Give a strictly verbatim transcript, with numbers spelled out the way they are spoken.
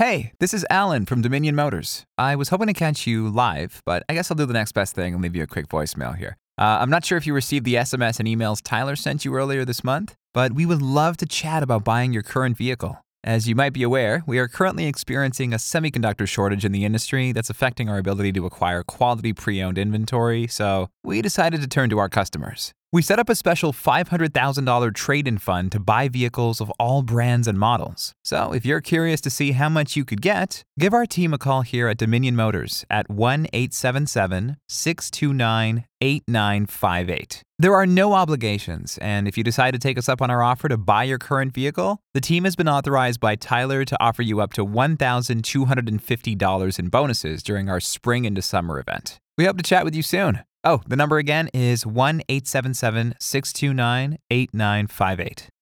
Hey, this is Alan from Dominion Motors. I was hoping to catch you live, but I guess I'll do the next best thing and leave you a quick voicemail here. Uh, I'm not sure if you received the S M S and emails Tyler sent you earlier this month, but we would love to chat about buying your current vehicle. As you might be aware, we are currently experiencing a semiconductor shortage in the industry that's affecting our ability to acquire quality pre-owned inventory, so we decided to turn to our customers. We set up a special five hundred thousand dollars trade-in fund to buy vehicles of all brands and models. So if you're curious to see how much you could get, give our team a call here at Dominion Motors at one eight seven seven, six two nine, eight nine five eight. There are no obligations, and if you decide to take us up on our offer to buy your current vehicle, the team has been authorized by Tyler to offer you up to one thousand two hundred fifty dollars in bonuses during our spring into summer event. We hope to chat with you soon. Oh, the number again is one eight seven seven, six two nine, eight nine five eight.